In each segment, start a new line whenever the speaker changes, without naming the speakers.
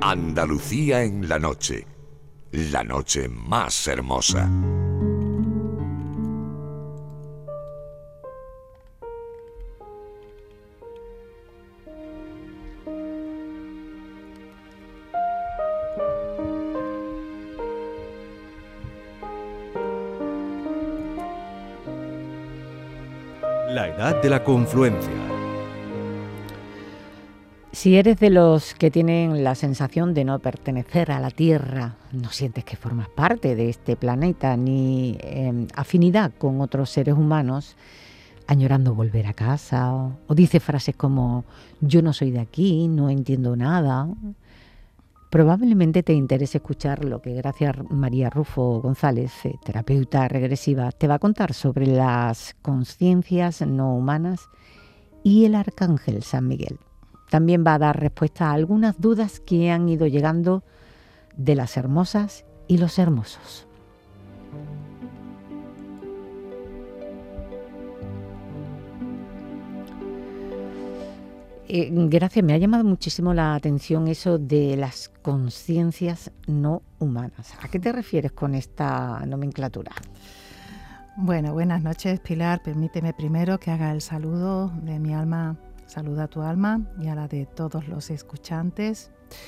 Andalucía en la noche más hermosa.
La edad de la confluencia.
Si eres de los que tienen la sensación de no pertenecer a la Tierra, no sientes que formas parte de este planeta ni afinidad con otros seres humanos, añorando volver a casa, o dices frases como yo no soy de aquí, no entiendo nada, probablemente te interese escuchar lo que Gracia María Rufo González, terapeuta regresiva, te va a contar sobre las conciencias no humanas y el arcángel San Miguel. También va a dar respuesta a algunas dudas que han ido llegando de las hermosas y los hermosos. Gracias, me ha llamado muchísimo la atención eso de las conciencias no humanas. ¿A qué te refieres con esta nomenclatura?
Bueno, buenas noches, Pilar. Permíteme primero que haga el saludo de mi alma. Saluda a tu alma y a la de todos los escuchantes.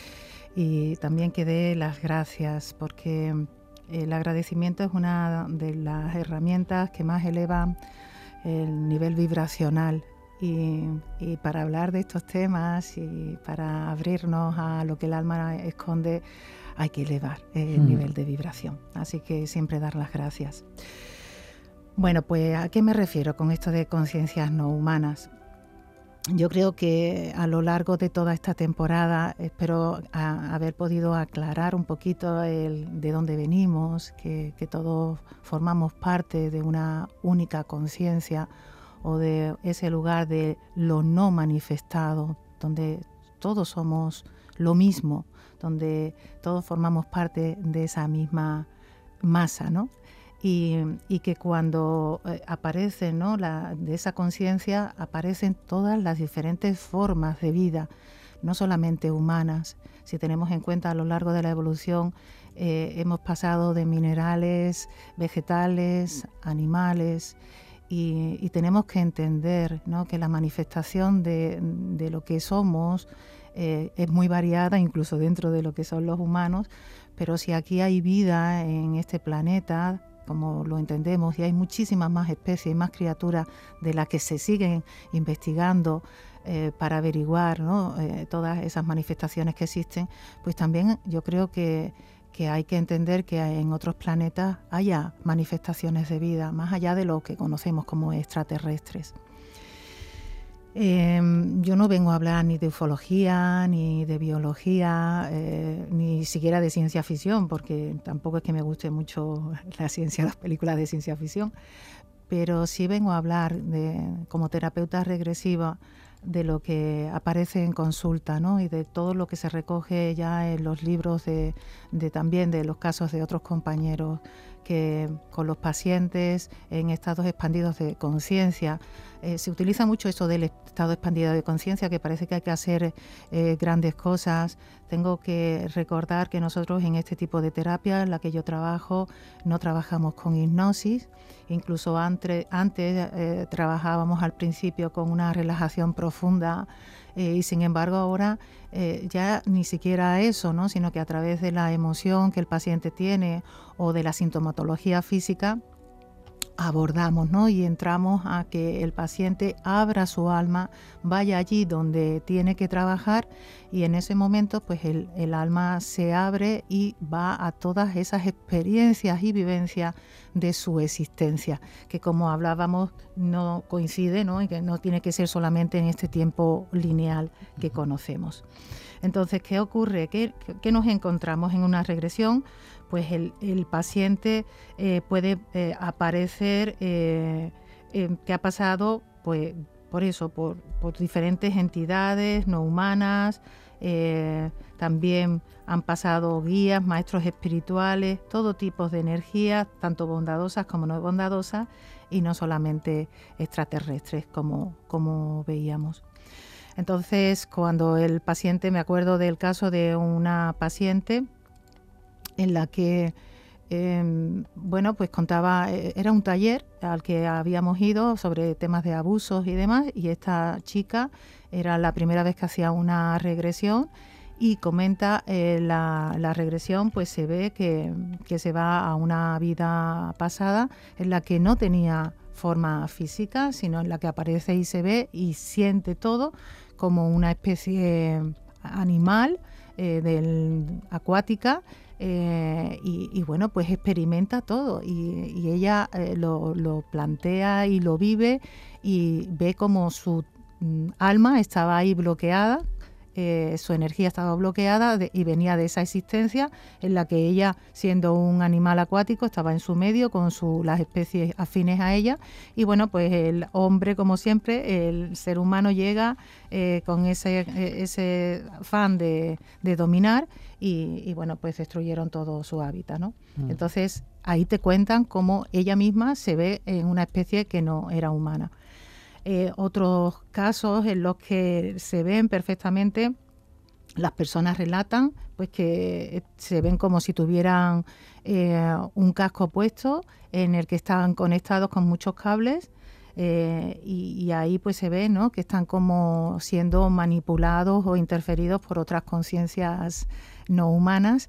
Y también que dé las gracias, porque el agradecimiento es una de las herramientas que más eleva el nivel vibracional. Y para hablar de estos temas y para abrirnos a lo que el alma esconde, hay que elevar el nivel de vibración. Así que siempre dar las gracias. Bueno, pues ¿a qué me refiero con esto de conciencias no humanas? Yo creo que a lo largo de toda esta temporada espero haber podido aclarar un poquito de dónde venimos, que todos formamos parte de una única conciencia o de ese lugar de lo no manifestado, donde todos somos lo mismo, donde todos formamos parte de esa misma masa, ¿no? Y que cuando aparece, ¿no?, de esa conciencia, aparecen todas las diferentes formas de vida, no solamente humanas. Si tenemos en cuenta a lo largo de la evolución, hemos pasado de minerales, vegetales, animales, y tenemos que entender, ¿no?, que la manifestación de lo que somos es muy variada, incluso dentro de lo que son los humanos, pero si aquí hay vida en este planeta, como lo entendemos, y hay muchísimas más especies y más criaturas de las que se siguen investigando para averiguar, ¿no?, todas esas manifestaciones que existen, pues también yo creo que hay que entender que en otros planetas haya manifestaciones de vida, más allá de lo que conocemos como extraterrestres. Yo no vengo a hablar ni de ufología, ni de biología, ni siquiera de ciencia ficción, porque tampoco es que me guste mucho la ciencia, las películas de ciencia ficción, pero sí vengo a hablar como terapeuta regresiva de lo que aparece en consulta, ¿no?, y de todo lo que se recoge ya en los libros también de los casos de otros compañeros que con los pacientes en estados expandidos de conciencia. Se utiliza mucho eso del estado expandido de conciencia, que parece que hay que hacer grandes cosas. Tengo que recordar que nosotros en este tipo de terapia en la que yo trabajo no trabajamos con hipnosis. Incluso antes trabajábamos al principio con una relajación profunda y sin embargo ahora ya ni siquiera eso, ¿no?, sino que a través de la emoción que el paciente tiene o de la sintomatología física abordamos, ¿no?, y entramos a que el paciente abra su alma, vaya allí donde tiene que trabajar, y en ese momento pues el alma se abre y va a todas esas experiencias y vivencias de su existencia, que como hablábamos no coincide, ¿no?, y que no tiene que ser solamente en este tiempo lineal que conocemos. Entonces, ¿qué ocurre? ¿Qué nos encontramos en una regresión? Pues el paciente puede aparecer que ha pasado pues, por diferentes entidades no humanas, también han pasado guías, maestros espirituales, todo tipo de energías, tanto bondadosas como no bondadosas, y no solamente extraterrestres como veíamos. Entonces, cuando el paciente, me acuerdo del caso de una paciente en la que pues contaba, era un taller al que habíamos ido sobre temas de abusos y demás, y esta chica era la primera vez que hacía una regresión y comenta la regresión, pues se ve que se va a una vida pasada en la que no tenía forma física, sino en la que aparece y se ve y siente todo como una especie animal acuática. Y bueno, pues experimenta todo y ella lo plantea y lo vive y ve como su alma estaba ahí bloqueada, su energía estaba bloqueada y venía de esa existencia en la que ella, siendo un animal acuático, estaba en su medio con las especies afines a ella, y bueno, pues el hombre, como siempre, el ser humano llega con ese afán de dominar y bueno, pues destruyeron todo su hábitat, ¿no? Entonces ahí te cuentan cómo ella misma se ve en una especie que no era humana. Otros casos en los que se ven perfectamente, las personas relatan pues que se ven como si tuvieran un casco puesto en el que están conectados con muchos cables, y ahí pues se ve, ¿no?, que están como siendo manipulados o interferidos por otras conciencias no humanas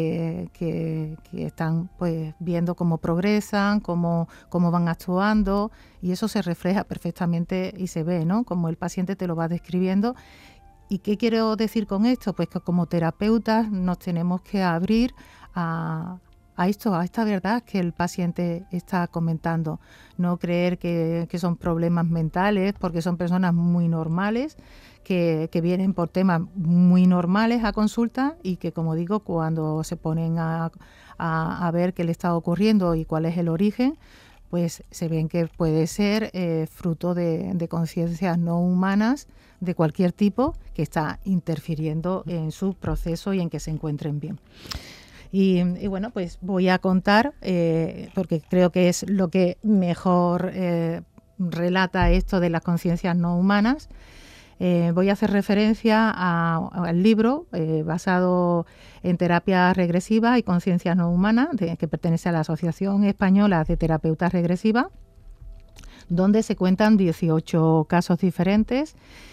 que están pues viendo cómo progresan, cómo van actuando, y eso se refleja perfectamente y se ve, ¿no?, como el paciente te lo va describiendo. ¿Y qué quiero decir con esto? Pues que como terapeutas nos tenemos que abrir a esta verdad que el paciente está comentando. No creer que son problemas mentales, porque son personas muy normales, que vienen por temas muy normales a consulta y que, como digo, cuando se ponen a ver qué le está ocurriendo y cuál es el origen, pues se ven que puede ser fruto de conciencias no humanas de cualquier tipo que está interfiriendo en su proceso y en que se encuentren bien. Y bueno, pues voy a contar, porque creo que es lo que mejor relata esto de las conciencias no humanas. Voy a hacer referencia al libro basado en terapia regresiva y conciencias no humanas, que pertenece a la Asociación Española de Terapeutas Regresivas, donde se cuentan 18 casos diferentes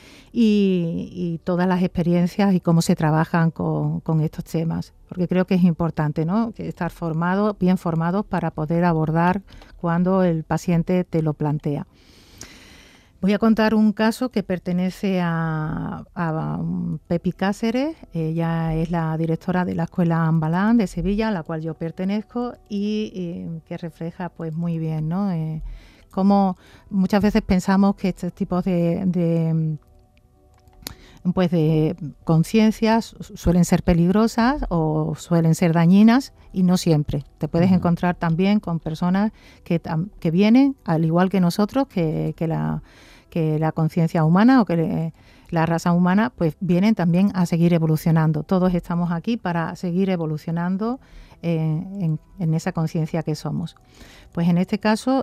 y todas las experiencias y cómo se trabajan con estos temas, porque creo que es importante, ¿no?, que estar bien formados para poder abordar cuando el paciente te lo plantea. Voy a contar un caso que pertenece a Pepi Cáceres. Ella es la directora de la Escuela Ambalán de Sevilla, a la cual yo pertenezco, y que refleja pues muy bien, ¿no?, cómo muchas veces pensamos que estos tipos de conciencias suelen ser peligrosas o suelen ser dañinas, y no siempre. Te puedes encontrar también con personas que vienen, al igual que nosotros, que la conciencia humana o que la raza humana, pues vienen también a seguir evolucionando. Todos estamos aquí para seguir evolucionando en esa conciencia que somos. Pues en este caso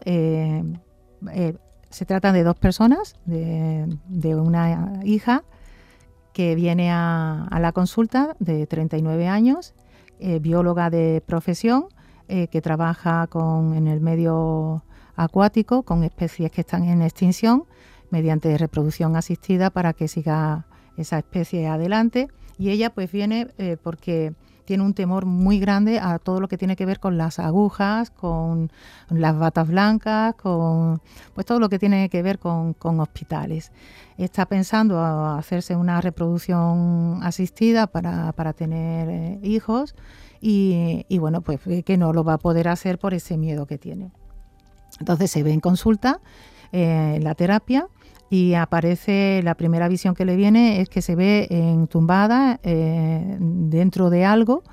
se trata de dos personas, de una hija que viene a la consulta, de 39 años, bióloga de profesión, que trabaja en el medio acuático con especies que están en extinción mediante reproducción asistida para que siga esa especie adelante. Y ella pues viene porque tiene un temor muy grande a todo lo que tiene que ver con las agujas, con las batas blancas, con pues todo lo que tiene que ver con hospitales. Está pensando a hacerse una reproducción asistida para tener hijos y bueno, pues que no lo va a poder hacer por ese miedo que tiene. Entonces se ve en consulta, en la terapia, y aparece, la primera visión que le viene es que se ve entumbada dentro de algo,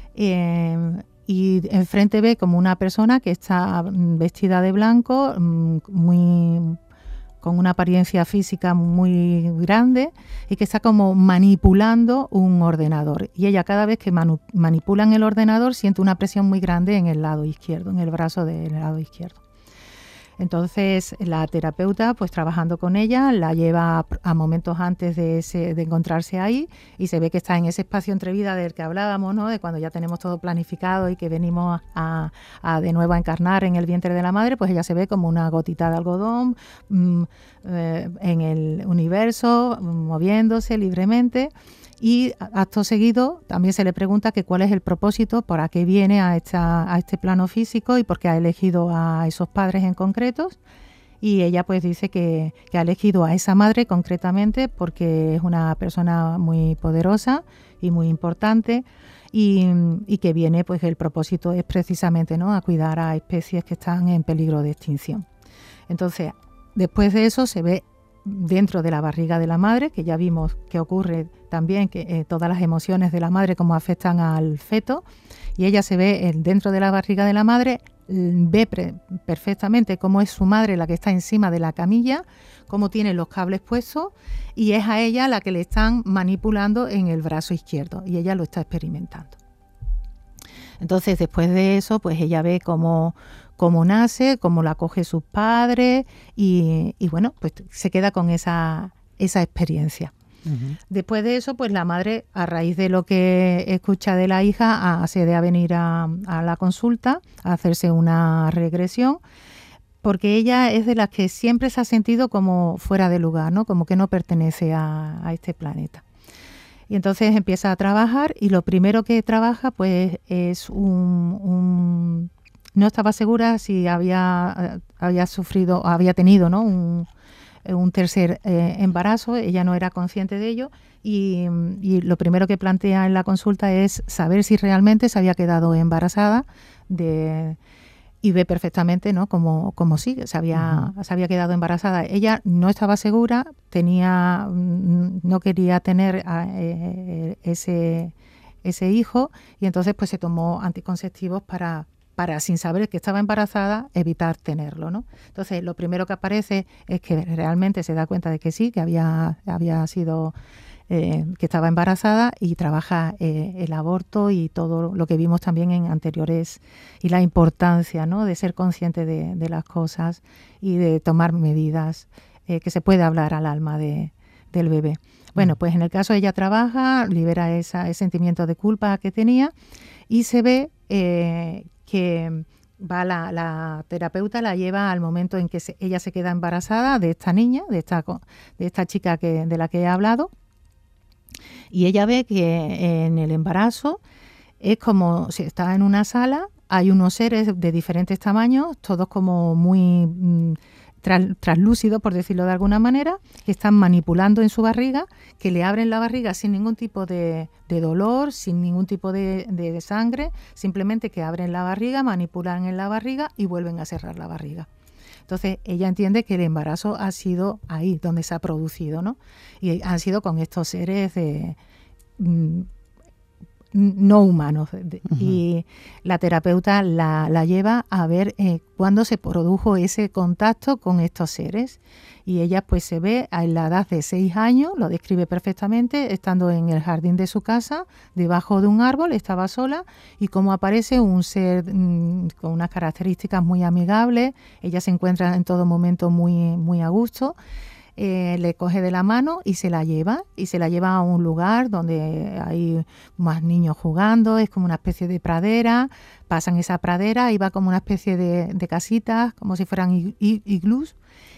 y enfrente ve como una persona que está vestida de blanco, con una apariencia física muy grande, y que está como manipulando un ordenador. Y ella, cada vez que manipulan el ordenador, siente una presión muy grande en el lado izquierdo, en el brazo del lado izquierdo. Entonces la terapeuta, pues trabajando con ella, la lleva a momentos antes de encontrarse ahí, y se ve que está en ese espacio entre vida del que hablábamos, ¿no? De cuando ya tenemos todo planificado y que venimos a de nuevo a encarnar en el vientre de la madre, pues ella se ve como una gotita de algodón en el universo, moviéndose libremente. Y acto seguido también se le pregunta que cuál es el propósito, para qué viene a este plano físico y por qué ha elegido a esos padres en concretos. Y ella pues dice que ha elegido a esa madre concretamente porque es una persona muy poderosa y muy importante, y que viene, pues el propósito es precisamente, ¿no?, a cuidar a especies que están en peligro de extinción. Entonces, después de eso se ve dentro de la barriga de la madre, que ya vimos que ocurre también, que todas las emociones de la madre cómo afectan al feto, y ella se ve dentro de la barriga de la madre, ve perfectamente cómo es su madre la que está encima de la camilla, cómo tiene los cables puestos, y es a ella la que le están manipulando en el brazo izquierdo, y ella lo está experimentando. Entonces, después de eso, pues ella ve cómo nace, cómo la acoge sus padres, y bueno, pues se queda con esa experiencia. Uh-huh. Después de eso, pues la madre, a raíz de lo que escucha de la hija, accede a venir a la consulta, a hacerse una regresión, porque ella es de las que siempre se ha sentido como fuera de lugar, ¿no? Como que no pertenece a este planeta. Y entonces empieza a trabajar, y lo primero que trabaja pues es no estaba segura si había sufrido, había tenido, ¿no?, un tercer embarazo. Ella no era consciente de ello, y lo primero que plantea en la consulta es saber si realmente se había quedado embarazada y ve perfectamente, ¿no?, como sí, se había quedado embarazada. Ella no estaba segura, no quería tener ese hijo, y entonces pues se tomó anticonceptivos para sin saber que estaba embarazada, evitar tenerlo, ¿no? Entonces lo primero que aparece es que realmente se da cuenta de que sí, que había sido que estaba embarazada, y trabaja el aborto y todo lo que vimos también en anteriores, y la importancia, ¿no?, de ser consciente de las cosas y de tomar medidas, que se puede hablar al alma del bebé. Bueno, pues en el caso ella trabaja, libera ese sentimiento de culpa que tenía, y se ve que va la terapeuta, la lleva al momento en que ella se queda embarazada de esta niña, de esta chica de la que he hablado. Y ella ve que en el embarazo es como si está en una sala, hay unos seres de diferentes tamaños, todos como muy translúcidos, por decirlo de alguna manera, que están manipulando en su barriga, que le abren la barriga sin ningún tipo de dolor, sin ningún tipo de sangre, simplemente que abren la barriga, manipulan en la barriga y vuelven a cerrar la barriga. Entonces ella entiende que el embarazo ha sido ahí donde se ha producido, ¿no? Y han sido con estos seres no humanos. Uh-huh. Y la terapeuta la lleva a ver cuándo se produjo ese contacto con estos seres. Y ella pues se ve a la edad de 6 años, lo describe perfectamente, estando en el jardín de su casa, debajo de un árbol, estaba sola, y cómo aparece un ser con unas características muy amigables. Ella se encuentra en todo momento muy, muy a gusto. Le coge de la mano y se la lleva a un lugar donde hay más niños jugando, es como una especie de pradera, pasan esa pradera y va como una especie de casitas, como si fueran iglús,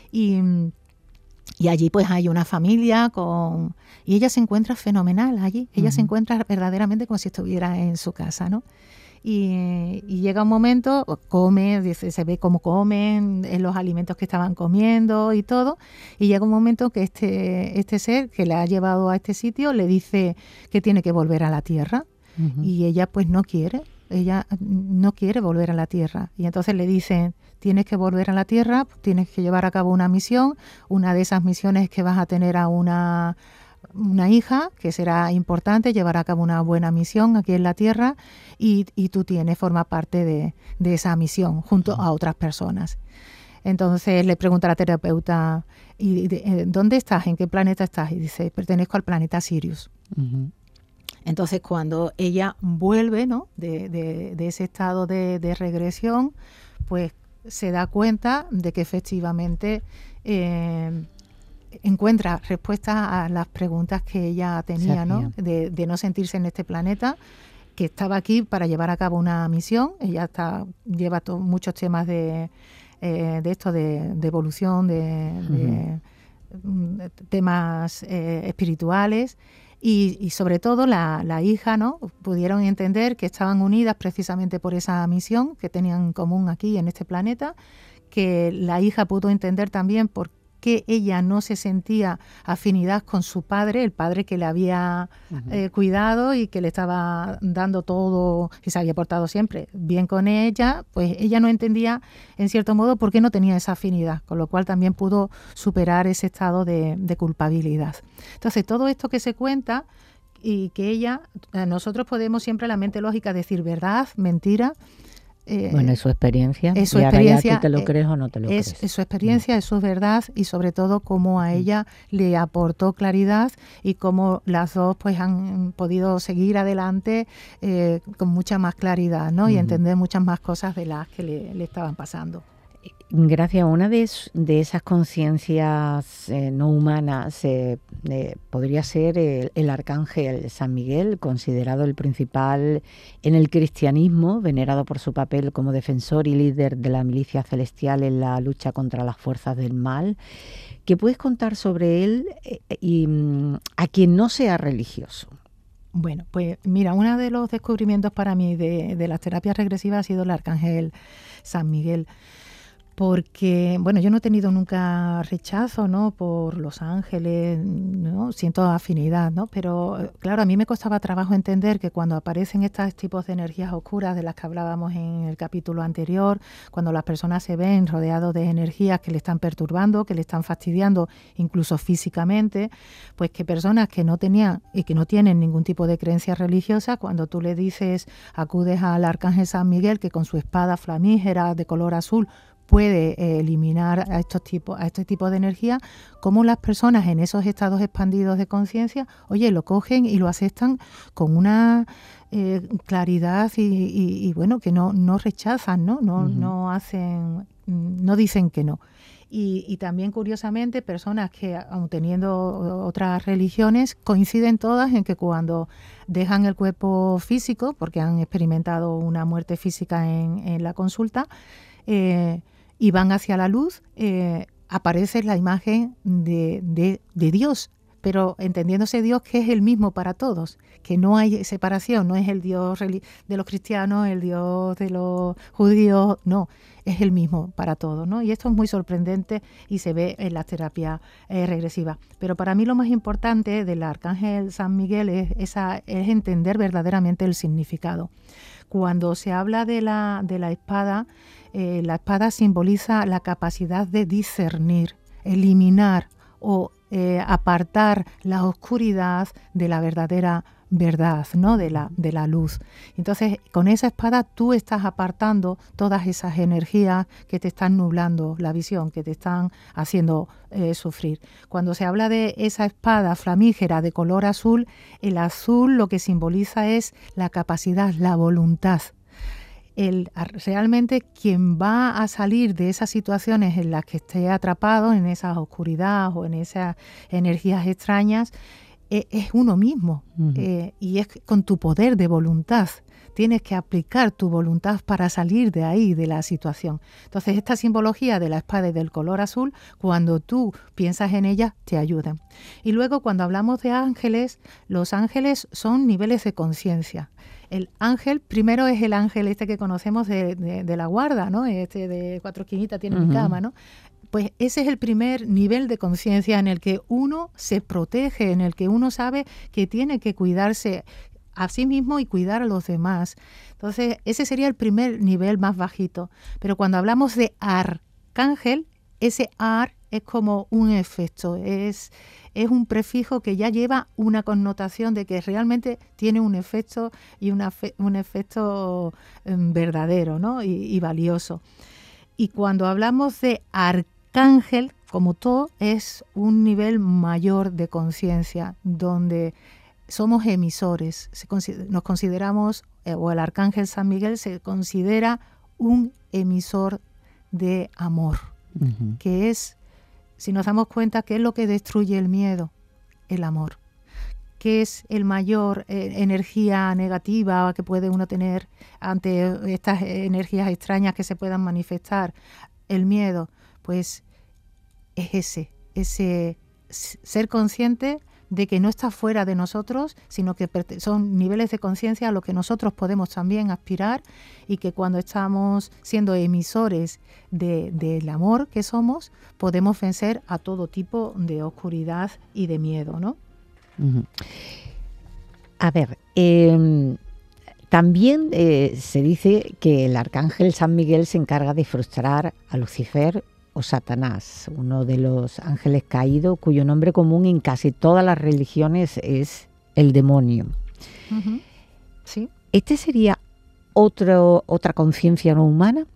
y allí pues hay una familia y ella se encuentra fenomenal allí, ella se encuentra verdaderamente como si estuviera en su casa, ¿no? Y llega un momento, se ve cómo comen, los alimentos que estaban comiendo y todo, y llega un momento que este ser que la ha llevado a este sitio le dice que tiene que volver a la tierra, y ella pues no quiere volver a la tierra, y entonces le dicen: tienes que volver a la tierra, tienes que llevar a cabo una misión, una de esas misiones es que vas a tener a una hija que será importante, llevar a cabo una buena misión aquí en la tierra, y tú formas parte de esa misión junto a otras personas. Entonces le pregunta a la terapeuta: ¿y dónde estás? ¿En qué planeta estás? Y dice: pertenezco al planeta Sirius. Uh-huh. Entonces cuando ella vuelve, ¿no?, de ese estado de regresión, pues se da cuenta de que efectivamente encuentra respuestas a las preguntas que ella tenía, ¿no? De no sentirse en este planeta, que estaba aquí para llevar a cabo una misión. Ella lleva muchos temas de esto, de evolución, de temas espirituales. Y sobre todo la hija, ¿no? Pudieron entender que estaban unidas precisamente por esa misión que tenían en común aquí en este planeta, que la hija pudo entender también por qué ella no se sentía afinidad con su padre, el padre que le había cuidado y que le estaba dando todo y se había portado siempre bien con ella. Pues ella no entendía, en cierto modo, por qué no tenía esa afinidad, con lo cual también pudo superar ese estado de culpabilidad. Entonces, todo esto que se cuenta y que nosotros podemos siempre, la mente lógica, decir verdad, mentira.
Bueno, es su experiencia.
Es su
experiencia. Ahora ya tú te lo crees o no te lo crees.
Es su experiencia, es su verdad, y sobre todo cómo a ella le aportó claridad y cómo las dos pues han podido seguir adelante con mucha más claridad, ¿no? Y entender muchas más cosas de las que le estaban pasando.
Gracias. Una de esas conciencias no humanas podría ser el arcángel San Miguel, considerado el principal en el cristianismo, venerado por su papel como defensor y líder de la milicia celestial en la lucha contra las fuerzas del mal. ¿Qué puedes contar sobre él y a quien no sea religioso?
Bueno, pues mira, uno de los descubrimientos para mí de las terapias regresivas ha sido el arcángel San Miguel. Porque, bueno, yo no he tenido nunca rechazo, ¿no?, por los ángeles, ¿no? Siento afinidad, ¿no? Pero, claro, a mí me costaba trabajo entender que cuando aparecen estos tipos de energías oscuras de las que hablábamos en el capítulo anterior, cuando las personas se ven rodeados de energías que le están perturbando, que le están fastidiando, incluso físicamente, pues que personas que no tenían y que no tienen ningún tipo de creencia religiosa, cuando tú le dices, acudes al arcángel San Miguel, que con su espada flamígera de color azul puede eliminar a este tipo de energía, como las personas en esos estados expandidos de conciencia, oye, lo cogen y lo aceptan con una claridad y bueno, que no rechazan, ¿no? No hacen, no dicen que no. Y también, curiosamente, personas que, aun teniendo otras religiones, coinciden todas en que cuando dejan el cuerpo físico, porque han experimentado una muerte física en la consulta, y van hacia la luz, aparece la imagen de Dios, pero entendiéndose Dios que es el mismo para todos, que no hay separación, no es el Dios de los cristianos, el Dios de los judíos, no, es el mismo para todos, ¿no? Y esto es muy sorprendente y se ve en las terapias regresivas. Pero para mí lo más importante del arcángel San Miguel es entender verdaderamente el significado. Cuando se habla de la espada simboliza la capacidad de discernir, eliminar o apartar la oscuridad de la verdadera verdad, ¿no? de la luz. Entonces, con esa espada tú estás apartando todas esas energías que te están nublando la visión, que te están haciendo sufrir. Cuando se habla de esa espada flamígera de color azul, el azul lo que simboliza es la capacidad, la voluntad. Realmente quien va a salir de esas situaciones en las que esté atrapado, en esa oscuridad o en esas energías extrañas, es uno mismo. Y es con tu poder de voluntad. Tienes que aplicar tu voluntad para salir de ahí, de la situación. Entonces, esta simbología de la espada y del color azul, cuando tú piensas en ella, te ayudan. Y luego, cuando hablamos de ángeles, los ángeles son niveles de conciencia. El ángel, primero es el ángel este que conocemos de la guarda, ¿no? Este de 4 esquinitas tiene mi cama, ¿no? Pues ese es el primer nivel de conciencia en el que uno se protege, en el que uno sabe que tiene que cuidarse a sí mismo y cuidar a los demás. Entonces, ese sería el primer nivel más bajito. Pero cuando hablamos de arcángel, ese ar es como un efecto, es un prefijo que ya lleva una connotación de que realmente tiene un efecto y un efecto verdadero, ¿no? y valioso. Y cuando hablamos de arcángel, como todo, es un nivel mayor de conciencia, donde somos emisores. Nos consideramos, o el arcángel San Miguel se considera un emisor de amor,
Ujú.
que es, si nos damos cuenta, ¿qué es lo que destruye el miedo? El amor. ¿Qué es el mayor energía negativa que puede uno tener ante estas energías extrañas que se puedan manifestar? El miedo, pues es ese ser consciente de que no está fuera de nosotros, sino que son niveles de conciencia a los que nosotros podemos también aspirar, y que cuando estamos siendo emisores del amor que somos, podemos vencer a todo tipo de oscuridad y de miedo, ¿no?
Ujú. A ver, también se dice que el arcángel San Miguel se encarga de frustrar a Lucifer o Satanás, uno de los ángeles caídos cuyo nombre común en casi todas las religiones es el demonio.
Uh-huh. Sí.
¿Este sería otra conciencia no humana?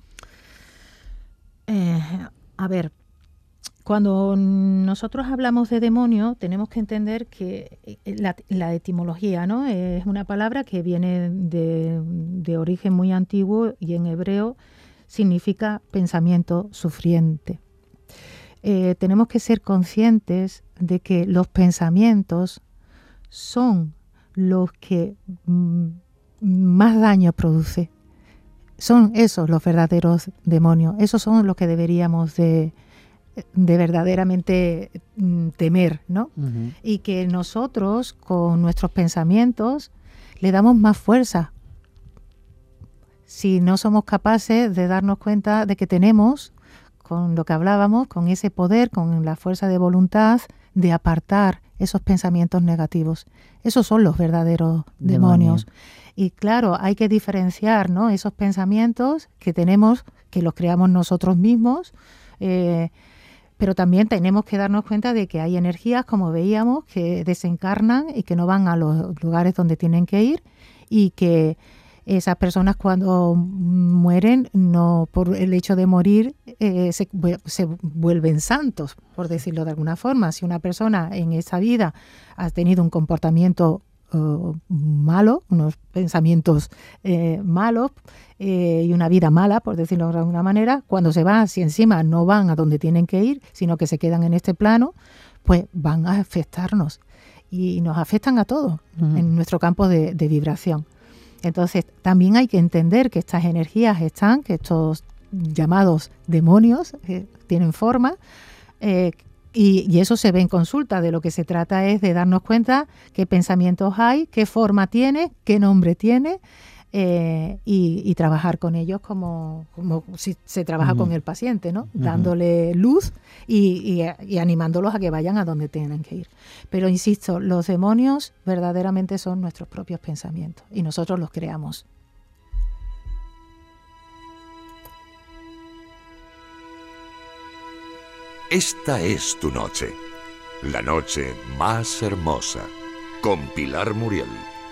A ver, cuando nosotros hablamos de demonio, tenemos que entender que la etimología, ¿no? Es una palabra que viene de origen muy antiguo, y en hebreo significa pensamiento sufriente. Tenemos que ser conscientes de que los pensamientos son los que más daño produce. Son esos los verdaderos demonios. Esos son los que deberíamos de verdaderamente temer, ¿no?
Uh-huh.
Y que nosotros con nuestros pensamientos le damos más fuerza. Si no somos capaces de darnos cuenta de que tenemos, con lo que hablábamos, con ese poder, con la fuerza de voluntad, de apartar esos pensamientos negativos. Esos son los verdaderos demonios. Y claro, hay que diferenciar, ¿no?, esos pensamientos que tenemos, que los creamos nosotros mismos, pero también tenemos que darnos cuenta de que hay energías, como veíamos, que desencarnan y que no van a los lugares donde tienen que ir, y que esas personas cuando mueren, no por el hecho de morir, se vuelven santos, por decirlo de alguna forma. Si una persona en esa vida ha tenido un comportamiento malo, unos pensamientos malos y una vida mala, por decirlo de alguna manera, cuando se va, si encima no van a donde tienen que ir, sino que se quedan en este plano, pues van a afectarnos, y nos afectan a todos en nuestro campo de vibración. Entonces también hay que entender que estas energías están, que estos llamados demonios tienen forma, y eso se ve en consulta. De lo que se trata es de darnos cuenta qué pensamientos hay, qué forma tiene, qué nombre tiene, y trabajar con ellos como si se trabaja con el paciente, ¿no? Dándole luz y animándolos a que vayan a donde tienen que ir. Pero insisto, los demonios verdaderamente son nuestros propios pensamientos, y nosotros los creamos.
Esta es tu noche, la noche más hermosa, con Pilar Muriel.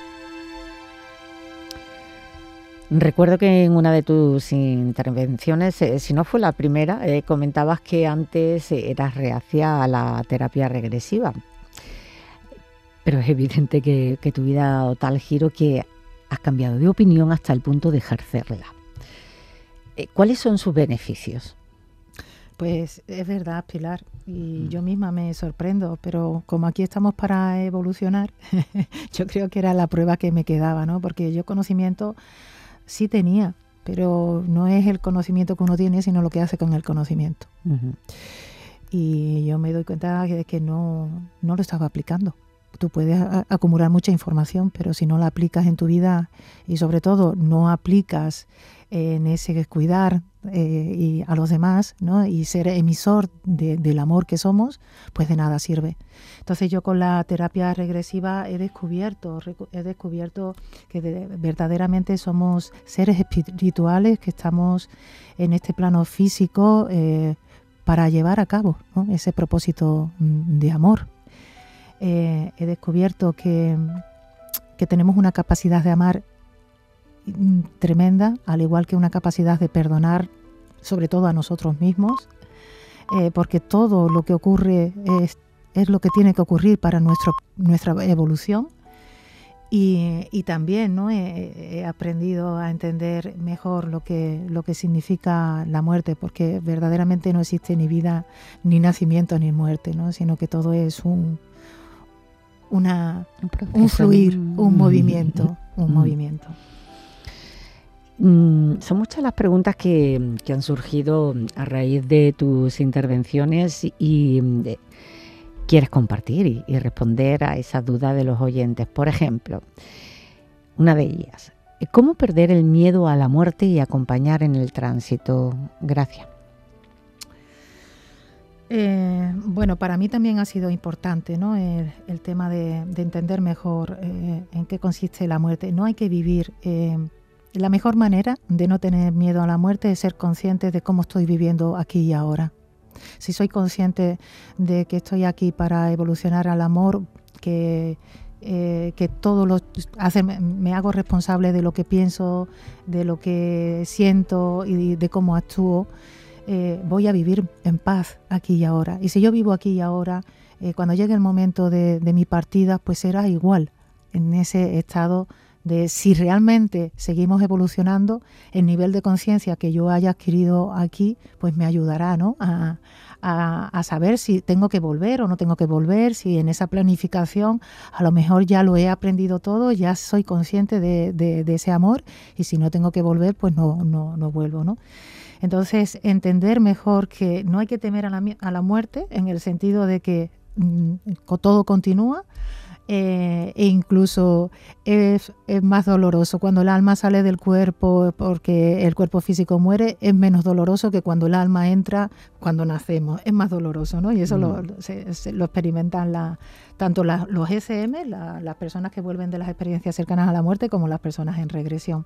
Recuerdo que en una de tus intervenciones, si no fue la primera, comentabas que antes eras reacia a la terapia regresiva. Pero es evidente que tu vida ha dado tal giro que has cambiado de opinión hasta el punto de ejercerla. ¿Cuáles son sus beneficios?
Pues es verdad, Pilar, y yo misma me sorprendo, pero como aquí estamos para evolucionar, yo creo que era la prueba que me quedaba, ¿no? Porque yo conocimiento sí tenía, pero no es el conocimiento que uno tiene, sino lo que hace con el conocimiento. Uh-huh. Y yo me doy cuenta de que no lo estaba aplicando. Tú puedes acumular mucha información, pero si no la aplicas en tu vida, y sobre todo no aplicas en ese cuidar y a los demás, ¿no?, y ser emisor del amor que somos, pues de nada sirve. Entonces yo con la terapia regresiva he descubierto que verdaderamente somos seres espirituales que estamos en este plano físico para llevar a cabo, ¿no?, ese propósito de amor. He descubierto que tenemos una capacidad de amar tremenda, al igual que una capacidad de perdonar, sobre todo a nosotros mismos, porque todo lo que ocurre es lo que tiene que ocurrir para nuestra evolución, Y también, ¿no? He aprendido a entender mejor lo que significa la muerte, porque verdaderamente no existe ni vida, ni nacimiento, ni muerte, ¿no? Sino que todo es un fluir, un movimiento, movimiento.
Son muchas las preguntas que han surgido a raíz de tus intervenciones y quieres compartir y responder a esas dudas de los oyentes. Por ejemplo, una de ellas, ¿cómo perder el miedo a la muerte y acompañar en el tránsito? Gracias.
Bueno, para mí también ha sido importante, ¿no? El tema de entender mejor en qué consiste la muerte. No hay que vivir... la mejor manera de no tener miedo a la muerte es ser consciente de cómo estoy viviendo aquí y ahora. Si soy consciente de que estoy aquí para evolucionar al amor, que me hago responsable de lo que pienso, de lo que siento y de cómo actúo, voy a vivir en paz aquí y ahora. Y si yo vivo aquí y ahora, cuando llegue el momento de mi partida, pues será igual, en ese estado de si realmente seguimos evolucionando, el nivel de conciencia que yo haya adquirido aquí, pues me ayudará, ¿no? a saber si tengo que volver o no tengo que volver, si en esa planificación a lo mejor ya lo he aprendido todo, ya soy consciente de ese amor, y si no tengo que volver, pues no vuelvo, ¿no? Entonces, entender mejor que no hay que temer a la muerte, en el sentido de que todo continúa, e incluso es más doloroso cuando el alma sale del cuerpo, porque el cuerpo físico muere. Es menos doloroso que cuando el alma entra cuando nacemos, es más doloroso, ¿no? Y eso lo experimentan tanto los ECM, las personas que vuelven de las experiencias cercanas a la muerte, como las personas en regresión.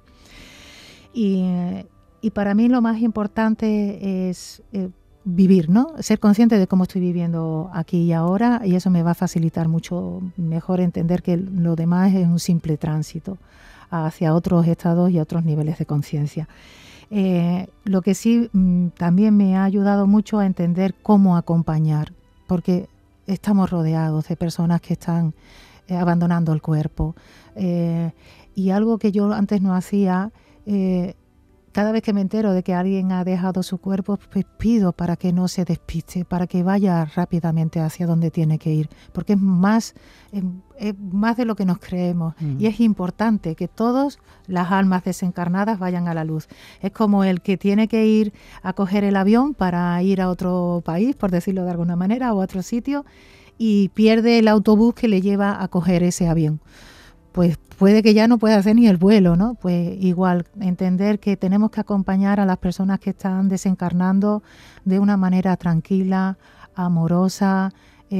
Y para mí lo más importante es vivir, ¿no? Ser consciente de cómo estoy viviendo aquí y ahora, y eso me va a facilitar mucho mejor entender que lo demás es un simple tránsito hacia otros estados y otros niveles de conciencia. Lo que sí también me ha ayudado mucho a entender cómo acompañar, porque estamos rodeados de personas que están abandonando el cuerpo, y algo que yo antes no hacía, cada vez que me entero de que alguien ha dejado su cuerpo, pues pido para que no se despiste, para que vaya rápidamente hacia donde tiene que ir, porque es más de lo que nos creemos. Y es importante que todas las almas desencarnadas vayan a la luz. Es como el que tiene que ir a coger el avión para ir a otro país, por decirlo de alguna manera, o a otro sitio, y pierde el autobús que le lleva a coger ese avión. Pues puede que ya no pueda hacer ni el vuelo, ¿no? Pues igual, entender que tenemos que acompañar a las personas que están desencarnando de una manera tranquila, amorosa,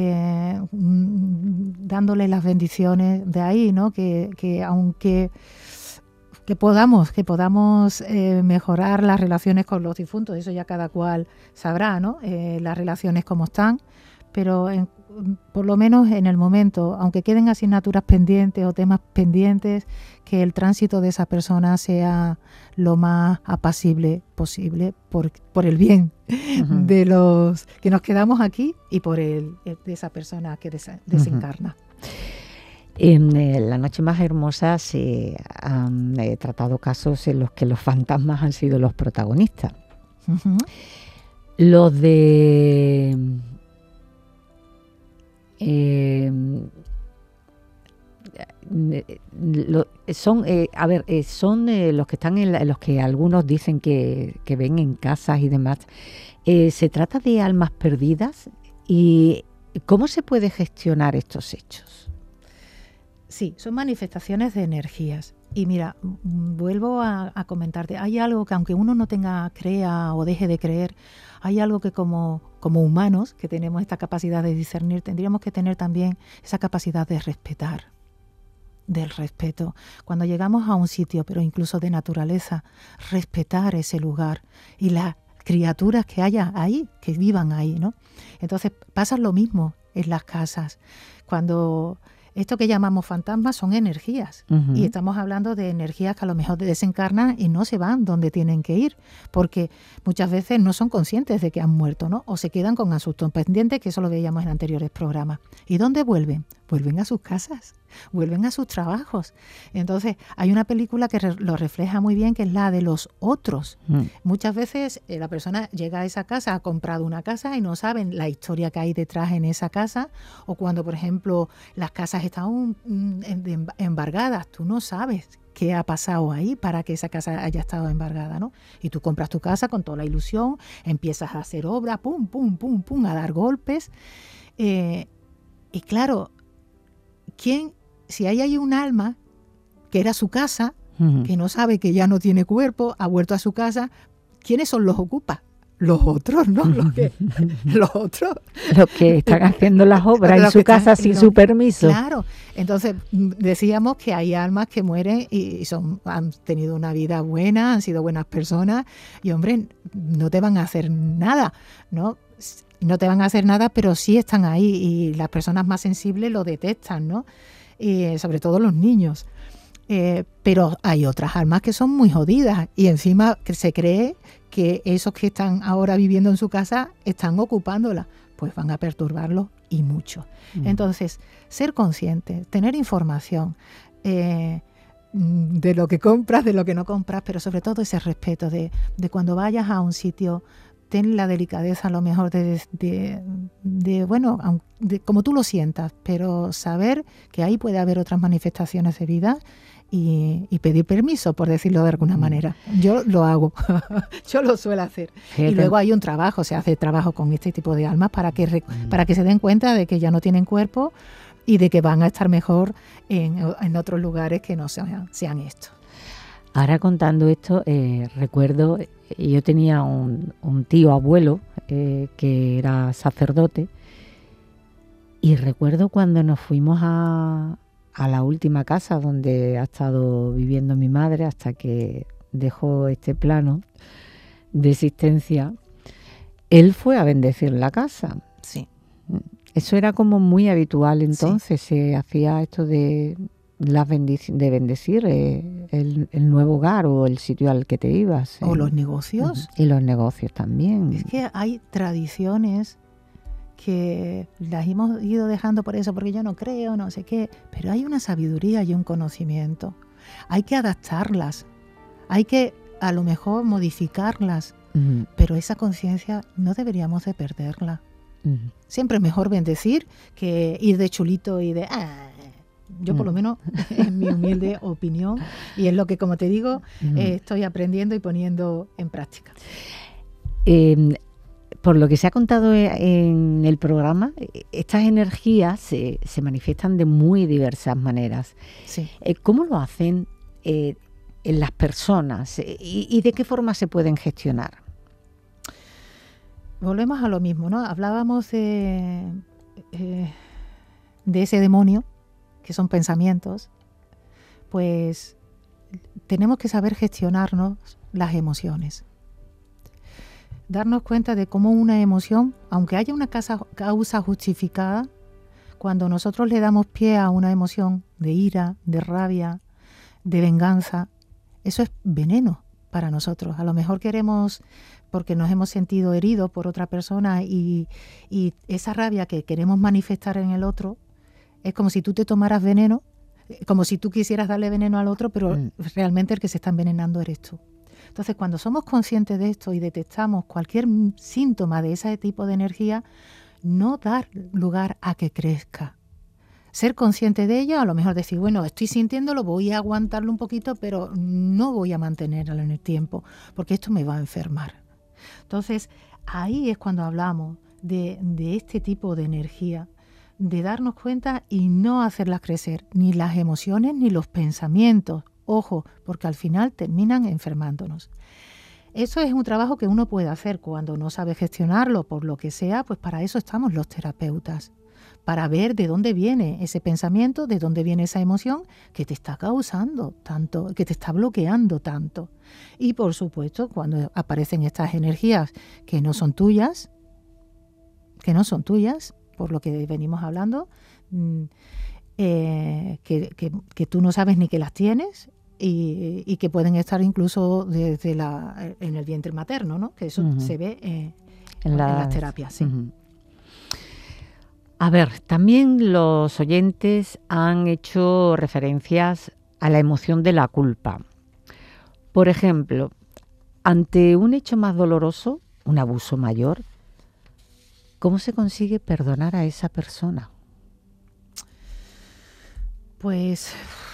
dándole las bendiciones de ahí, ¿no? Que aunque podamos mejorar las relaciones con los difuntos, eso ya cada cual sabrá, ¿no? Las relaciones como están, pero por lo menos en el momento, aunque queden asignaturas pendientes o temas pendientes, que el tránsito de esa persona sea lo más apacible posible por el bien de los que nos quedamos aquí y por de esa persona que desencarna.
En La Noche Más Hermosa se han tratado casos en los que los fantasmas han sido los protagonistas. Los de... son los que están en los que algunos dicen que ven en casas y demás. ¿Se trata de almas perdidas? ¿Y cómo se puede gestionar estos hechos?
Sí, son manifestaciones de energías. Y mira, vuelvo a comentarte, hay algo que aunque uno no crea o deje de creer, hay algo que como humanos que tenemos esta capacidad de discernir, tendríamos que tener también esa capacidad de respetar, del respeto. Cuando llegamos a un sitio, pero incluso de naturaleza, respetar ese lugar y las criaturas que haya ahí, que vivan ahí, ¿no? Entonces pasa lo mismo en las casas. Cuando esto que llamamos fantasmas son energías, y estamos hablando de energías que a lo mejor desencarnan y no se van donde tienen que ir, porque muchas veces no son conscientes de que han muerto, ¿no? O se quedan con asuntos pendientes, que eso lo veíamos en anteriores programas. ¿Y dónde vuelven? Vuelven a sus casas. vuelven a sus trabajos. Entonces, hay una película que lo refleja muy bien, que es la de Los Otros. Muchas veces la persona llega a esa casa, ha comprado una casa y no saben la historia que hay detrás en esa casa, o cuando, por ejemplo, las casas están embargadas, tú no sabes qué ha pasado ahí para que esa casa haya estado embargada, ¿no? Y tú compras tu casa con toda la ilusión, empiezas a hacer obra, pum, pum, pum, pum, a dar golpes. Y claro, si hay un alma que era su casa, que no sabe que ya no tiene cuerpo, ha vuelto a su casa, ¿quiénes son los ocupas? Los otros, ¿no? Los otros.
Los que están haciendo las obras en su casa sin su permiso.
Claro. Entonces, decíamos que hay almas que mueren y han tenido una vida buena, han sido buenas personas y, hombre, no te van a hacer nada, ¿no? No te van a hacer nada, pero sí están ahí y las personas más sensibles lo detectan, ¿no? Y sobre todo los niños. Pero hay otras almas que son muy jodidas y encima que se cree que esos que están ahora viviendo en su casa están ocupándola, pues van a perturbarlos y mucho. Entonces, ser consciente, tener información de lo que compras, de lo que no compras, pero sobre todo ese respeto de cuando vayas a un sitio, ten la delicadeza a lo mejor de como tú lo sientas, pero saber que ahí puede haber otras manifestaciones de vida y pedir permiso, por decirlo de alguna manera. Yo lo hago, yo lo suelo hacer. Y luego hay un trabajo, se hace trabajo con este tipo de almas para que se den cuenta de que ya no tienen cuerpo y de que van a estar mejor en otros lugares que no sean estos.
Ahora contando esto, recuerdo, yo tenía un tío abuelo que era sacerdote y recuerdo cuando nos fuimos a la última casa donde ha estado viviendo mi madre hasta que dejó este plano de existencia, él fue a bendecir la casa.
Sí.
Eso era como muy habitual entonces,
sí.
Se hacía esto de bendecir el nuevo hogar o el sitio al que te ibas.
O los negocios.
Y los negocios también.
Es que hay tradiciones que las hemos ido dejando por eso, porque yo no creo, no sé qué, pero hay una sabiduría y un conocimiento. Hay que adaptarlas, hay que a lo mejor modificarlas, pero esa conciencia no deberíamos de perderla. Siempre es mejor bendecir que ir de chulito y de... Yo por lo menos, en mi humilde opinión, y es lo que, como te digo, estoy aprendiendo y poniendo en práctica.
Por lo que se ha contado en el programa, estas energías se manifiestan de muy diversas maneras.
Sí.
¿Cómo lo hacen en las personas y de qué forma se pueden gestionar?
Volvemos a lo mismo, ¿no? Hablábamos de ese demonio, que son pensamientos. Pues tenemos que saber gestionarnos las emociones. Darnos cuenta de cómo una emoción, aunque haya una causa justificada, cuando nosotros le damos pie a una emoción de ira, de rabia, de venganza, eso es veneno para nosotros. A lo mejor queremos, porque nos hemos sentido heridos por otra persona y esa rabia que queremos manifestar en el otro, es como si tú te tomaras veneno, como si tú quisieras darle veneno al otro, pero realmente el que se está envenenando eres tú. Entonces, cuando somos conscientes de esto y detectamos cualquier síntoma de ese tipo de energía, no dar lugar a que crezca. Ser consciente de ello, a lo mejor decir, bueno, estoy sintiéndolo, voy a aguantarlo un poquito, pero no voy a mantenerlo en el tiempo, porque esto me va a enfermar. Entonces, ahí es cuando hablamos de este tipo de energía, de darnos cuenta y no hacerlas crecer, ni las emociones ni los pensamientos. Ojo, porque al final terminan enfermándonos. Eso es un trabajo que uno puede hacer cuando no sabe gestionarlo, por lo que sea, pues para eso estamos los terapeutas, para ver de dónde viene ese pensamiento, de dónde viene esa emoción que te está causando tanto, que te está bloqueando tanto. Y por supuesto, cuando aparecen estas energías que no son tuyas, por lo que venimos hablando, que tú no sabes ni que las tienes y que pueden estar incluso desde en el vientre materno, ¿no? Que eso se ve en las terapias. Sí.
A ver, también los oyentes han hecho referencias a la emoción de la culpa. Por ejemplo, ante un hecho más doloroso, un abuso mayor, ¿cómo se consigue perdonar a esa persona?
Pues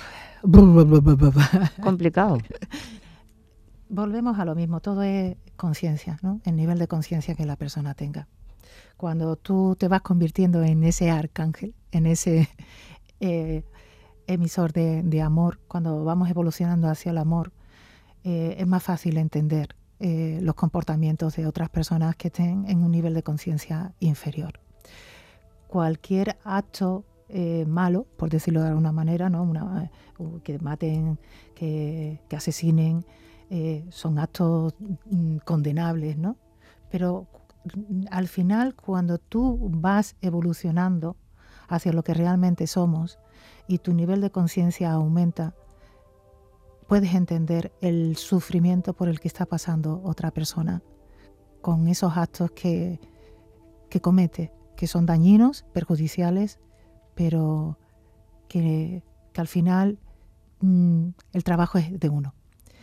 Complicado.
volvemos a lo mismo, todo es conciencia, ¿no? El nivel de conciencia que la persona tenga. Cuando tú te vas convirtiendo en ese arcángel, en ese emisor de amor, cuando vamos evolucionando hacia el amor, es más fácil entender los comportamientos de otras personas que estén en un nivel de conciencia inferior. Cualquier acto malo, por decirlo de alguna manera, ¿no? Que maten, que asesinen, son actos condenables, ¿no? Pero al final, cuando tú vas evolucionando hacia lo que realmente somos y tu nivel de conciencia aumenta, puedes entender el sufrimiento por el que está pasando otra persona con esos actos que comete, que son dañinos, perjudiciales, pero que al final el trabajo es de uno.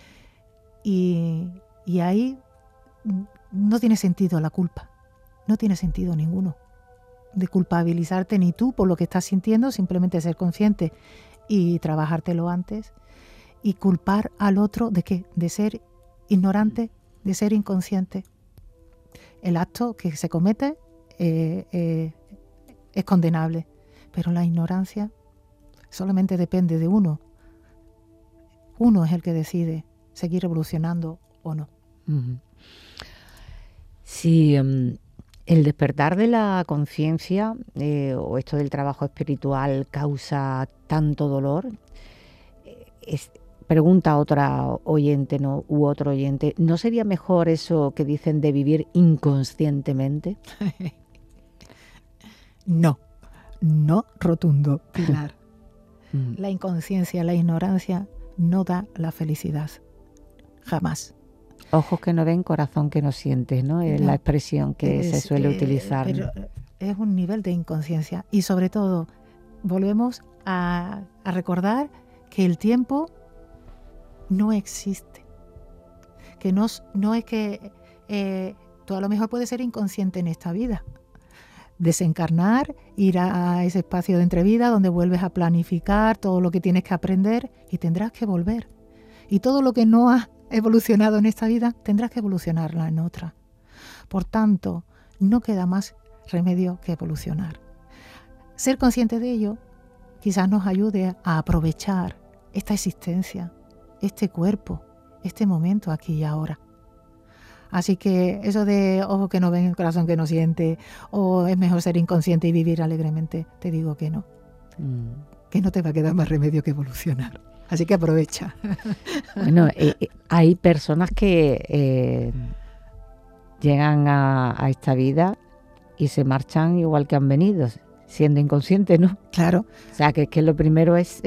Y ahí no tiene sentido la culpa, no tiene sentido ninguno de culpabilizarte ni tú por lo que estás sintiendo, simplemente ser consciente y trabajártelo antes, y culpar al otro ¿de qué? De ser ignorante, de ser inconsciente. El acto que se comete es condenable, pero la ignorancia solamente depende de uno. Uno es el que decide seguir evolucionando o no.
Uh-huh. Si el despertar de la conciencia o esto del trabajo espiritual causa tanto dolor, pregunta otra oyente, ¿no? U otro oyente, ¿no sería mejor eso que dicen de vivir inconscientemente?
No rotundo, Pilar. La inconsciencia, la ignorancia no da la felicidad, jamás.
Ojos que no ven, corazón que no siente, ¿no? Es la expresión que se suele utilizar.
Pero es un nivel de inconsciencia y sobre todo volvemos a recordar que el tiempo no existe, que no es que tú a lo mejor puedes ser inconsciente en esta vida, desencarnar, ir a ese espacio de entrevida donde vuelves a planificar todo lo que tienes que aprender y tendrás que volver. Y todo lo que no has evolucionado en esta vida, tendrás que evolucionarla en otra. Por tanto, no queda más remedio que evolucionar. Ser consciente de ello quizás nos ayude a aprovechar esta existencia, este cuerpo, este momento aquí y ahora. Así que eso de ojo que no ven, corazón que no siente, o es mejor ser inconsciente y vivir alegremente, te digo que no. Que no te va a quedar más remedio que evolucionar. Así que aprovecha.
Bueno, hay personas que llegan a esta vida y se marchan igual que han venido, siendo inconscientes, ¿no?
Claro.
O sea, que lo primero es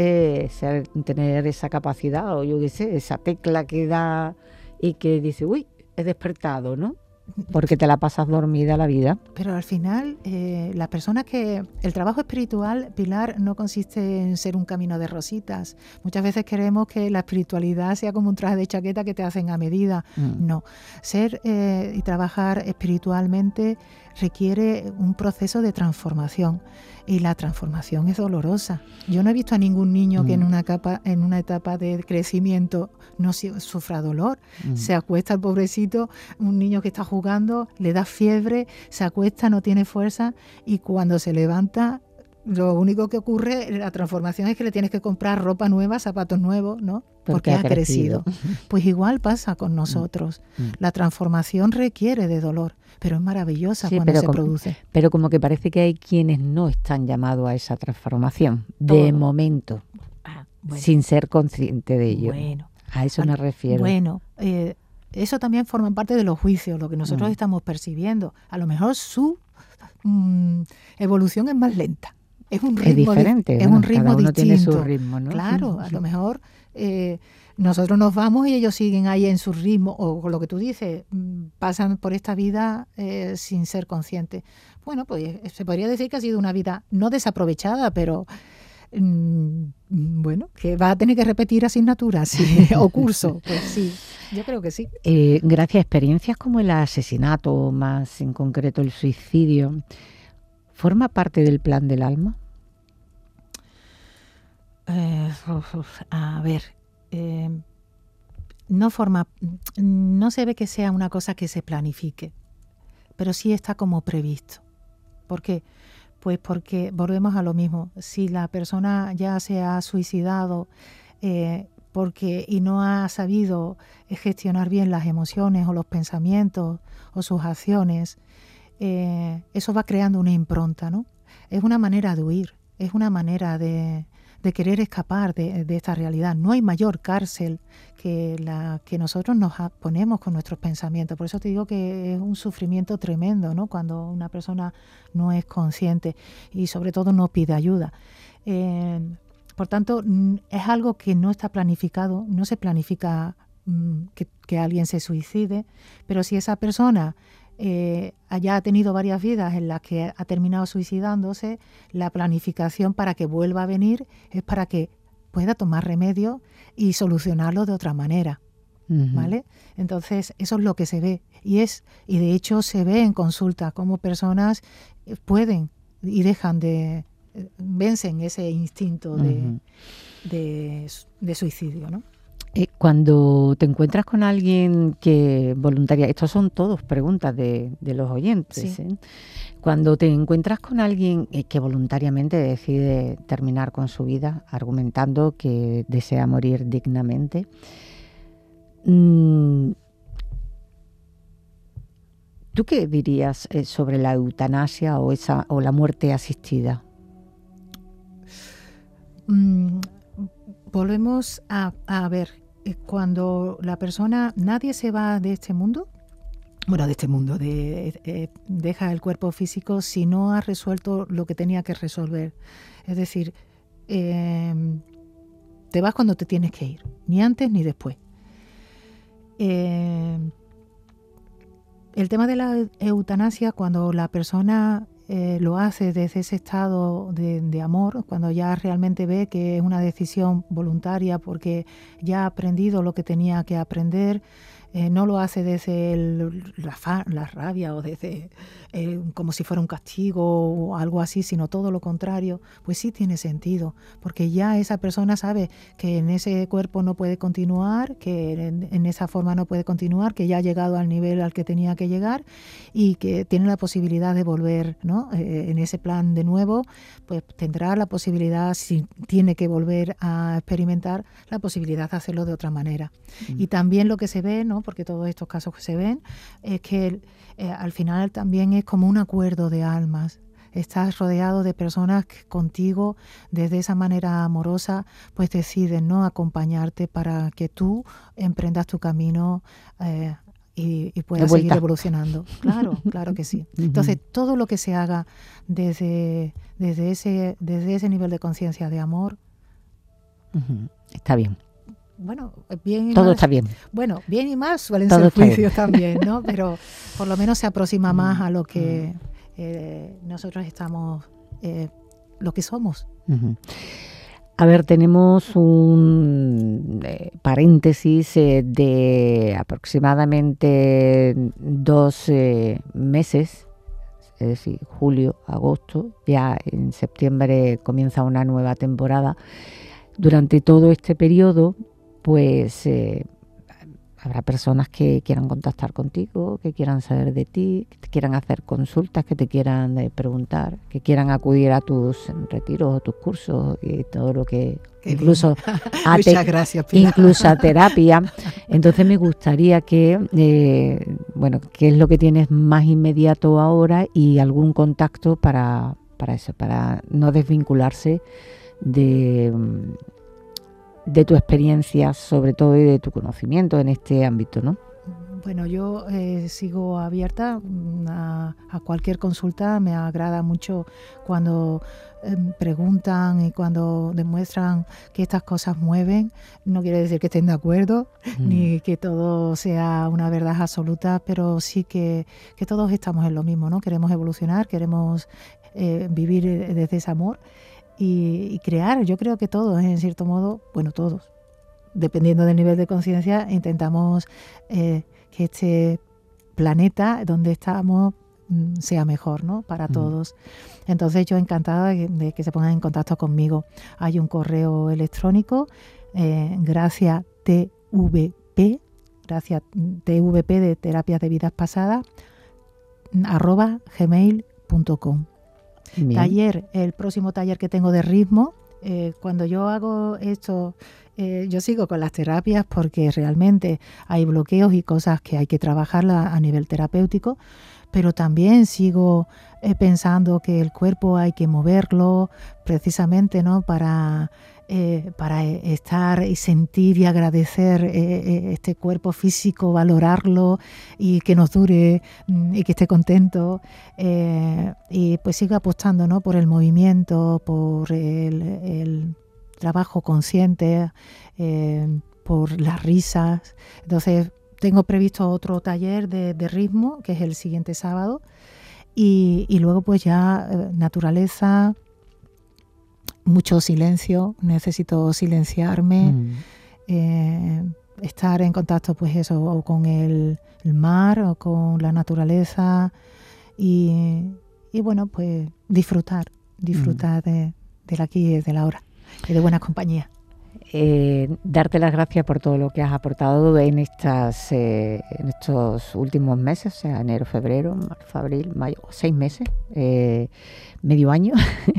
tener esa capacidad, o yo qué sé, esa tecla que da y que dice, uy, he despertado, ¿no? Porque te la pasas dormida la vida.
Pero al final, la persona que... El trabajo espiritual, Pilar, no consiste en ser un camino de rositas. Muchas veces queremos que la espiritualidad sea como un traje de chaqueta que te hacen a medida. No. Ser y trabajar espiritualmente requiere un proceso de transformación. Y la transformación es dolorosa. Yo no he visto a ningún niño que en una etapa de crecimiento no sufra dolor. Se acuesta el pobrecito, un niño que está jugando, le da fiebre, se acuesta, no tiene fuerza y cuando se levanta, lo único que ocurre, la transformación es que le tienes que comprar ropa nueva, zapatos nuevos, ¿no? Porque ha crecido. Pues igual pasa con nosotros. La transformación requiere de dolor, pero es maravillosa cuando se produce.
Pero como que parece que hay quienes no están llamados a esa transformación, de momento, sin ser consciente de ello.
Bueno,
a eso me refiero.
Bueno, eso también forma parte de los juicios, lo que nosotros estamos percibiendo. A lo mejor su evolución es más lenta. Es un ritmo
diferente.
Es un ritmo
cada uno
distinto.
Tiene su ritmo, ¿no?
Claro, a lo mejor nosotros nos vamos y ellos siguen ahí en su ritmo, o con lo que tú dices, pasan por esta vida sin ser conscientes. bueno, pues se podría decir que ha sido una vida no desaprovechada, pero bueno, que va a tener que repetir asignaturas o curso. Pues sí, yo creo que sí.
Gracias a experiencias como el asesinato, más en concreto el suicidio, ¿forma parte del plan del alma?
A ver, no se ve que sea una cosa que se planifique, pero sí está como previsto. ¿Por qué? Pues porque volvemos a lo mismo. Si la persona ya se ha suicidado y no ha sabido gestionar bien las emociones o los pensamientos o sus acciones, eso va creando una impronta, ¿no? Es una manera de huir, es una manera de querer escapar de esta realidad. No hay mayor cárcel que la que nosotros nos ponemos con nuestros pensamientos. Por eso te digo que es un sufrimiento tremendo, ¿no? Cuando una persona no es consciente y sobre todo no pide ayuda. Por tanto, es algo que no está planificado, no se planifica que alguien se suicide, pero si esa persona haya tenido varias vidas en las que ha terminado suicidándose, la planificación para que vuelva a venir es para que pueda tomar remedio y solucionarlo de otra manera, ¿vale? Entonces, eso es lo que se ve y de hecho se ve en consulta cómo personas pueden y dejan de vencen ese instinto de suicidio, ¿no?
Cuando te encuentras con alguien que voluntaria, estos son todos preguntas de los oyentes,
sí.
Cuando te encuentras con alguien que voluntariamente decide terminar con su vida, argumentando que desea morir dignamente, ¿tú qué dirías sobre la eutanasia o la muerte asistida?
Volvemos a ver, cuando la persona, nadie se va de este mundo, deja el cuerpo físico si no ha resuelto lo que tenía que resolver. Es decir, te vas cuando te tienes que ir, ni antes ni después. El tema de la eutanasia, cuando la persona lo hace desde ese estado de amor, cuando ya realmente ve que es una decisión voluntaria porque ya ha aprendido lo que tenía que aprender, no lo hace desde la rabia o desde como si fuera un castigo o algo así, sino todo lo contrario, pues sí tiene sentido, porque ya esa persona sabe que en ese cuerpo no puede continuar, que en esa forma no puede continuar, que ya ha llegado al nivel al que tenía que llegar y que tiene la posibilidad de volver, ¿no? En ese plan de nuevo, pues tendrá la posibilidad, si tiene que volver a experimentar, la posibilidad de hacerlo de otra manera. Y también lo que se ve, ¿no? Porque todos estos casos que se ven, es que al final también es como un acuerdo de almas. Estás rodeado de personas que contigo, desde esa manera amorosa, pues deciden, ¿no?, acompañarte para que tú emprendas tu camino y puedas seguir evolucionando. Claro que sí. Entonces, todo lo que se haga desde ese nivel de conciencia de amor,
está bien.
Bueno, bien y
todo
mal,
está bien.
Bueno, bien y mal suelen
todo
ser juicios también, ¿no? Pero por lo menos se aproxima más a lo que nosotros estamos, lo que somos.
A ver, tenemos un paréntesis de aproximadamente 2 meses, es decir, julio, agosto, ya en septiembre comienza una nueva temporada. Durante todo este periodo, pues habrá personas que quieran contactar contigo, que quieran saber de ti, que te quieran hacer consultas, que te quieran preguntar, que quieran acudir a tus retiros o tus cursos y todo lo que incluso
muchas gracias, Pilar.
Incluso a terapia. Entonces me gustaría que qué es lo que tienes más inmediato ahora y algún contacto para eso, para no desvincularse de tu experiencia, sobre todo, y de tu conocimiento en este ámbito, ¿no?
Bueno, yo sigo abierta a cualquier consulta. Me agrada mucho cuando preguntan y cuando demuestran que estas cosas mueven. No quiere decir que estén de acuerdo ni que todo sea una verdad absoluta, pero sí que todos estamos en lo mismo, ¿no? Queremos evolucionar, queremos vivir desde ese amor y crear. Yo creo que todos, en cierto modo, bueno, todos, dependiendo del nivel de conciencia, intentamos que este planeta donde estamos sea mejor, ¿no? Para todos. Entonces yo encantada de que se pongan en contacto conmigo. Hay un correo electrónico, gracias TVP, gracias TVP de Terapias de Vidas Pasadas, @gmail.com. Taller, el próximo taller que tengo de ritmo, cuando yo hago esto, yo sigo con las terapias porque realmente hay bloqueos y cosas que hay que trabajarlas a nivel terapéutico, pero también sigo pensando que el cuerpo hay que moverlo precisamente, ¿no? para estar y sentir y agradecer este cuerpo físico, valorarlo y que nos dure y que esté contento. Y pues sigo apostando, ¿no? Por el movimiento, por el trabajo consciente, por las risas. Entonces tengo previsto otro taller de ritmo, que es el siguiente sábado, y luego pues ya naturaleza, mucho silencio, necesito silenciarme, estar en contacto pues eso, o con el mar o con la naturaleza y bueno, pues disfrutar del aquí y del ahora y de buena compañía.
Darte las gracias por todo lo que has aportado en estos últimos meses, o sea, enero, febrero, marzo, abril, mayo, 6 meses, medio año.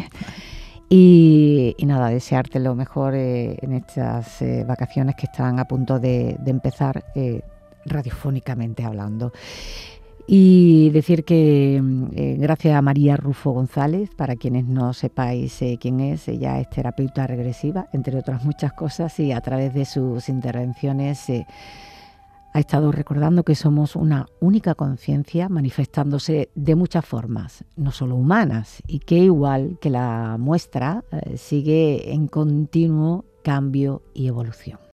Y nada, desearte lo mejor en estas vacaciones que están a punto de empezar, radiofónicamente hablando. Y decir que gracias a María Rufo González, para quienes no sepáis quién es, ella es terapeuta regresiva, entre otras muchas cosas, y a través de sus intervenciones ha estado recordando que somos una única conciencia manifestándose de muchas formas, no solo humanas, y que igual que la muestra sigue en continuo cambio y evolución.